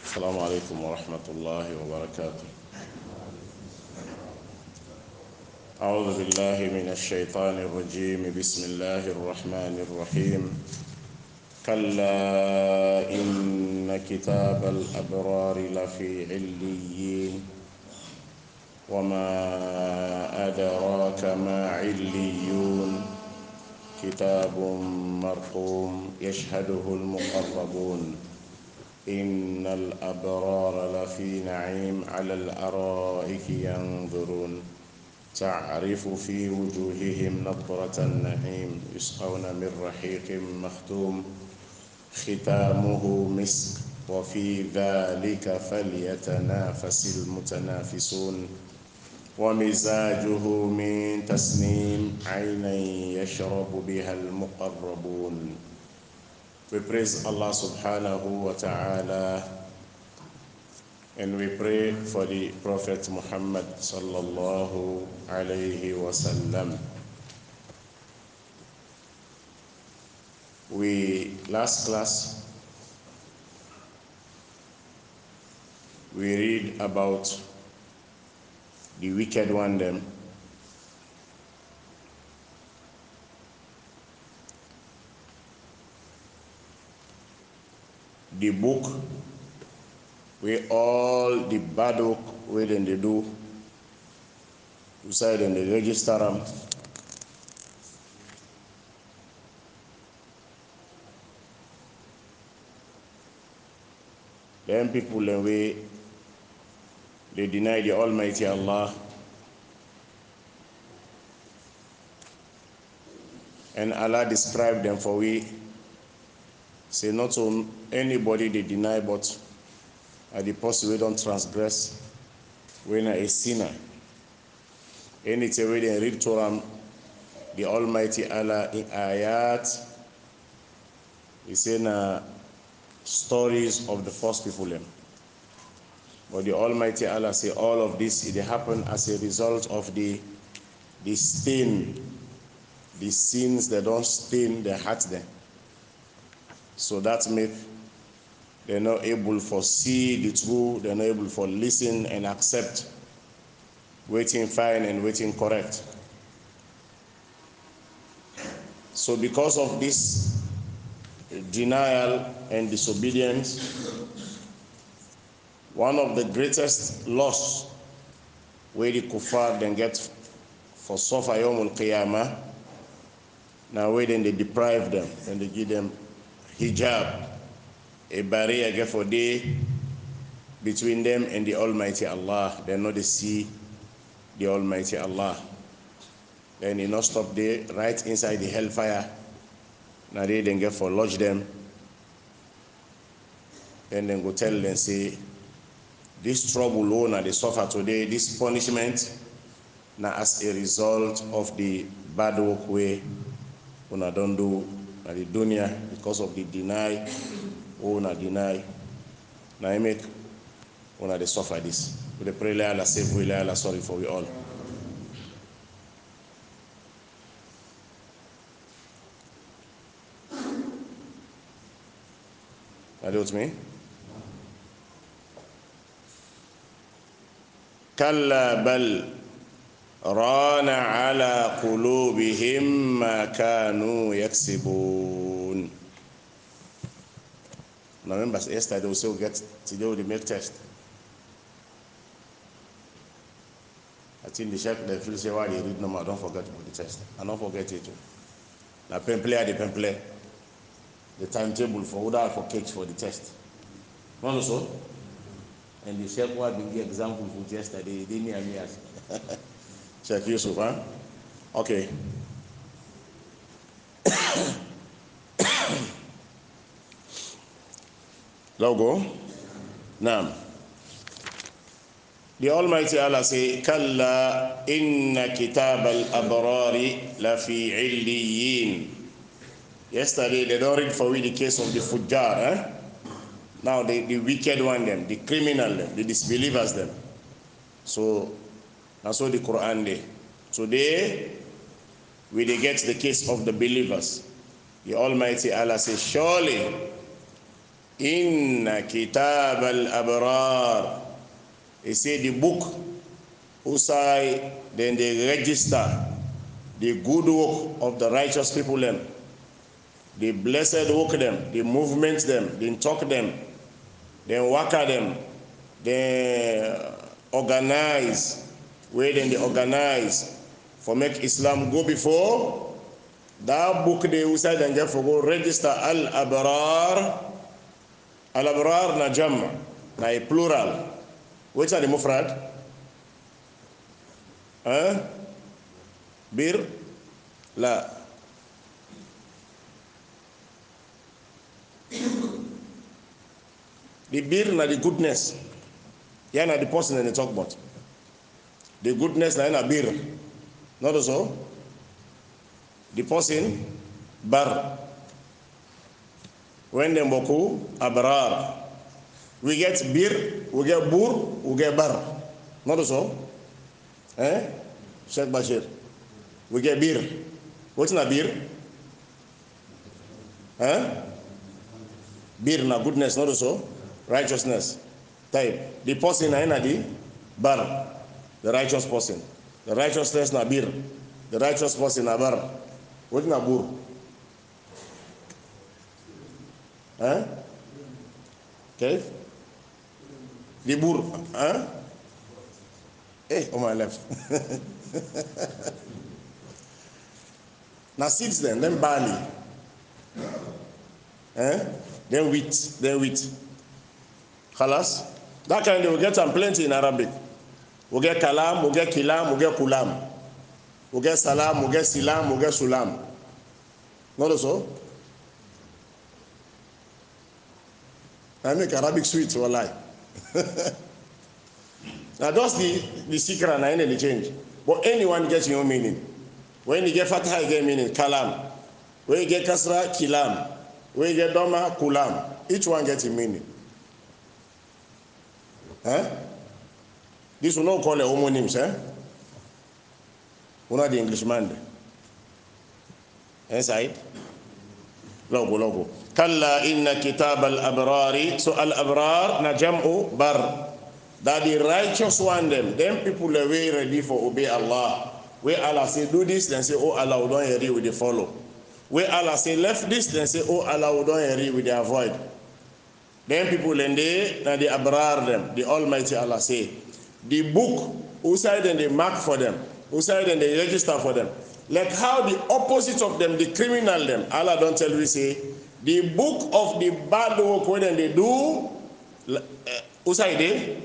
السلام عليكم ورحمة الله وبركاته. أعوذ بالله من الشيطان الرجيم. بسم الله الرحمن الرحيم. كلا إن كتاب الأبرار لفي عليين وما أدراك ما عليون كتاب مرقوم يشهده المقربون إن الأبرار لفي نعيم على الأرائك ينظرون تعرف في وجوههم نضرة النعيم يسقون من رحيق مختوم ختامه مسك وفي ذلك فليتنافس المتنافسون ومزاجه من تسنيم عينا يشرب بها المقربون. We praise Allah subhanahu wa ta'ala and we pray for the Prophet Muhammad sallallahu alayhi wa sallam. Last class we read about the wicked one them. The book where all the bad work where they do inside and they register them. Them people the way they deny the Almighty Allah and Allah described them for we say not to anybody they deny but at the person we don't transgress when a sinner. Anything we they read to the Almighty Allah in ayat, he say na stories of the first people them. But the Almighty Allah say all of this it happen as a result of the stain, the sins that don't stain the heart them. So that make they're not able for see the truth, they're not able for listen and accept, waiting fine and waiting correct. So because of this denial and disobedience, one of the greatest loss where the kuffar then get for Sofa Yawmul Qiyamah, now where then they deprive them and they give them hijab, a barrier get for day between them and the Almighty Allah. They know they see the Almighty Allah. Then you not stop there, right inside the hellfire. Now they then get for lodge them. Then go tell them say, this trouble oh, now they suffer today, this punishment now as a result of the bad work way una don't do na the dunya because of the deny una deny. Now I make una they suffer this. We dey pray Allah save we Allah sorry for we all. Are you with me? كلا بل ران على قلوبهم ما كانوا يكسبون. Now remember yesterday we say we get today we make test. I think the sheikh they feel say why they read number don't forget about the test. I don't forget it too. Now pemple the timetable for order for cakes for the test. No no so. And the sheikh was being the example for yesterday. He didn't hear me as Sheikh Yusuf, huh? Okay. Logo. Now. The Almighty Allah say, Kalla inna kitab al-abrari lafi illiyin. Yesterday they don't read for we the case of the Fujjar, eh? Now the wicked one them, the criminal them, the disbelievers them. So that's what the Quran day. Today we they get the case of the believers. The Almighty Allah says, surely Inna kitab al-abrar. He said the book usai then they register the good work of the righteous people them, the blessed work them, the movement them, the talk them, then waka them, then organize, where then they organize for make Islam go before. That book they usai then get for go register al-abrar. Al-abrar na jam, na a plural. Which are the mufrad? Bir? La. The bir na the goodness. Yeah, na the person that they talk about. The goodness na na bir. Not so. The person, bar. When them boku, abrar. We get bir, we get bur, we get bar. Not so. Sheikh Bashir. We get bir. What's na bir? Bir na goodness, not so. Righteousness. Type. The person na the bar. The righteous person. The righteousness na bir. The righteous person na bar. What's na bur? Okay. The bur. Hey, on my left. Now seeds then barley. Then wheat. Khalas. That kind we get some plenty in Arabic. We get kalam, we get kilam, we get kulam. We get salam, we get silam, we get sulam. Not so? I make Arabic sweet, wallahi. Now that's the secret and any change. But anyone gets your own meaning. When you get fatha, you get meaning, kalam. When you get kasra, kilam. When you get doma, kulam. Each one gets a meaning. This will not call it homonyms, One of the Englishman. Inside. Logo. Kalla inna kitab al-abrari. So al-abrar na jam'u bar. That the righteous one them people are very ready for obey Allah. Where Allah say do this, then say, oh Allah, we don't hear with the follow. Where Allah say left this, then say, oh Allah, we don't hear with the avoid. Then people and they na the abrar them, the Almighty Allah say. The book, who side and they mark for them, who side and they register for them. Like how the opposite of them, the criminal them, Allah don't tell you say, the book of the bad work when they do, who side they?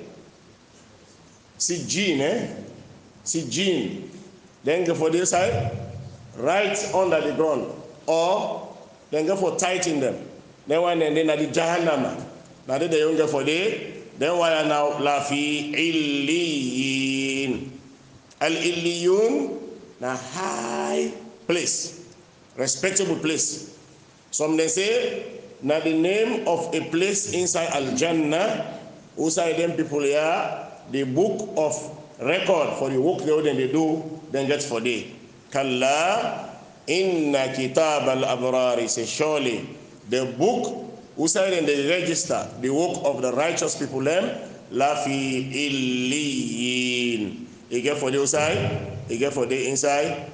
Sijin. Then go for this side, right under the ground. Or then go for tighten them. Then one and then at the Jahannama. Now they don't go for the then why are now lafi illiyin. Al-illiyun na high place, respectable place. Some they say now the name of a place inside Al-Jannah, outside them people here. The book of record for the work they do, then get for day. Kalla inna kitab al-abrar say surely the book who said in the register the work of the righteous people them lafi illiyin. He get for the outside, he get for the inside.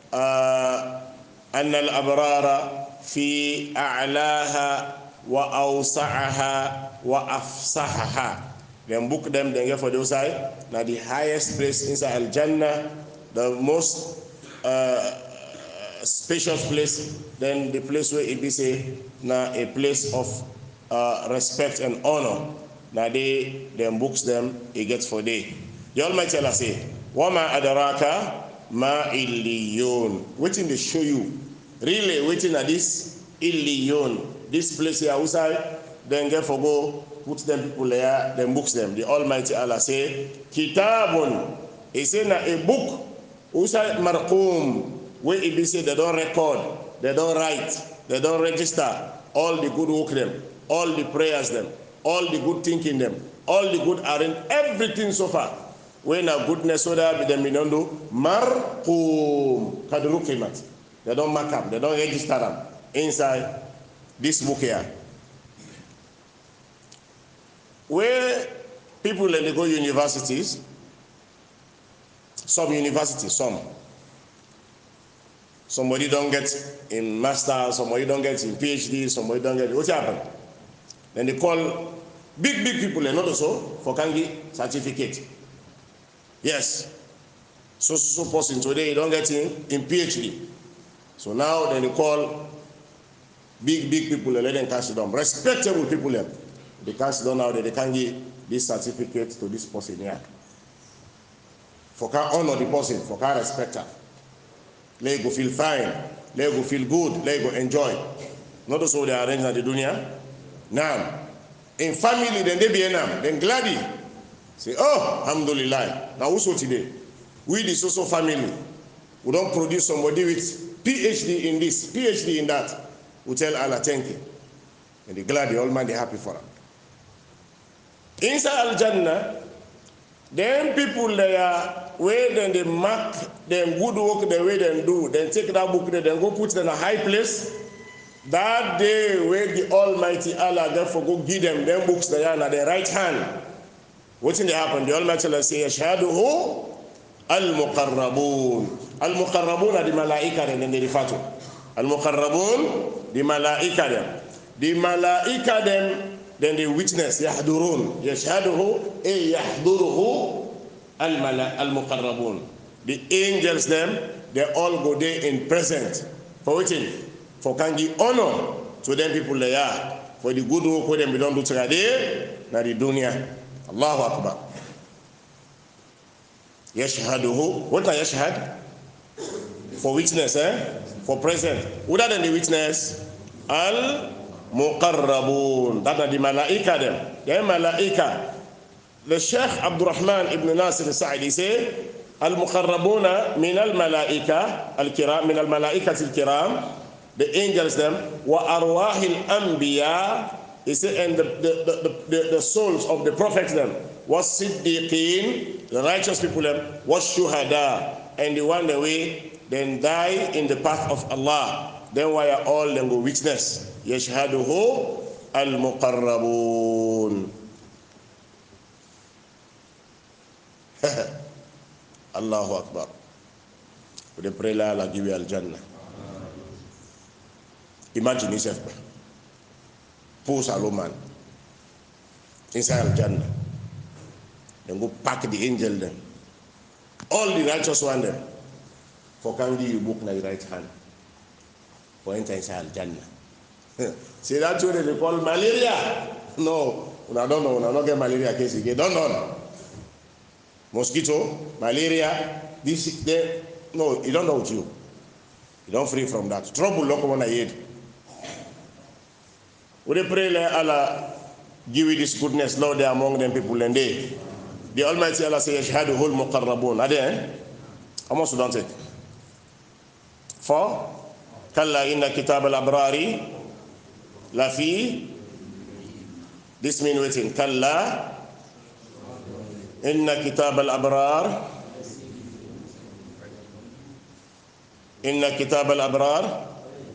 Anna al-abrara fi a'laha wa awsa'aha wa afsahaha. Then book them, then get for the outside. Now the highest place inside Al-Jannah, the most spacious place, then the place where it be say, now a place of respect and honor. Now they then books them, it gets for day. The Almighty Allah say, Wama adaraka ma illiyun. Waiting to show you. Really waiting at this illiyun. This place here outside, then get for go. Put them people there, then books them. The Almighty Allah say, Kitabun. He say na a book, usai marqum, where it be say they don't record, they don't write, they don't register all the good work them, all the prayers them, all the good thinking them, all the good arrange, everything so far. When a goodness so that be them don't do marqum kadrukimat. They don't mark up, they don't register them inside this book here. where people they go universities, some universities, somebody don't get in master, somebody don't get in PhD, somebody don't get, what happened? Then they call big people and not also for Kangi certificate. Yes. So person today don't get in PhD. So now then they call big people and let them cash it down. Respectable people them. They cash it down now that they can give this certificate to this person here. For can honor the person, for can respect her. Let go feel fine, let go feel good, let go enjoy. Not also they arrange at the dunya. Now, in family, then they be enam, then gladly say, oh, alhamdulillah. Now also today, we the social family, we don't produce somebody with PhD in this, PhD in that. We tell Allah thank you. And they glad, the Almighty happy for them. Inside Al-Jannah, then people there, where then they mark them good work the way they do, then take that book, then go put it in a high place. That day where the Almighty Allah therefore go give them books there on their right hand. What's in the happen? The Almighty Allah say, Yashhaduhu al-muqarrabun. Al-muqarrabun are the malaika then they refer to. Al-muqarrabun, the malaika them. The malaika them, then they witness, yahdurun. Yashhaduhu, yahduruhu al-muqarrabun. The angels them, they all go there in present. For waiting. For can give honor to them people they are. For the good work with them we don't do today, na the dunya. Allahu Akbar. Yashhaduhu. What are yashhad? For witness, for present. Other than the witness, al-muqarrabun. That are the malaika them. They are malaika. The Sheikh Abdurrahman ibn Nasir al-Sa'idi say, al-muqarrabuna min al-malaika al-kiram, min al-malaikati al-kiram, the angels them, wa arwahil anbiya, he said, and the souls of the prophets them, was siddiqeen, the righteous people them, was shuhada, and the one that way then die in the path of Allah. Then why are all them go witness? Yashhaduhu al-muqarrabun. Allahu Akbar. We pray la Allah give you al-Jannah. Imagine yourself. Post a man inside al-Jannah. Then go pack the angel them. All the righteous one them. For can give you book na your right hand. For enter inside al-Jannah. See that what they call malaria? No. I don't know. I don't get malaria case again. Don't know. Mosquito, malaria, this, they, no, you don't know what you. You don't free from that. Trouble look on a head. We pray let Allah give you this goodness, Lord, there among them people and they. The Almighty Allah says, Yashhadu hul muqarrabun. Are there? How much don't take? 4. Kalla inna kitab al-abrari lafi. This means waiting. Kalla inna kitab al-abrar. Inna kitab al-abrar.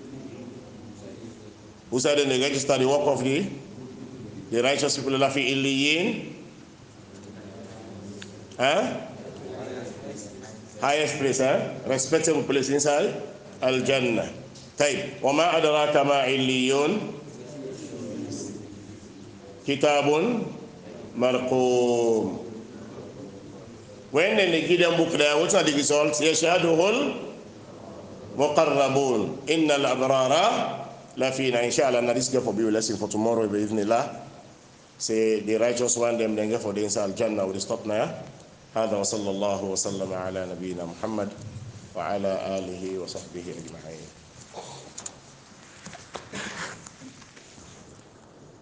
Who said in the register the work of the righteous people lafi illiyin? Highest place, respectable place inside al-Jannah. Type. وَمَا أَدْرَاكَ مَا عِلِّيُّونَ Kitabun marqum. When they give them book there, what are the results? Yashhaduhul muqarrabun. Innal abrara lafina. Inshallah, na this get for be lesson for tomorrow, bi'idhnillah. Say the righteous one, them then get for the inside al-Jannah. We'll stop now. هذا وصلى الله وسلم على نبينا محمد وعلى آله وصحبه أجمعين.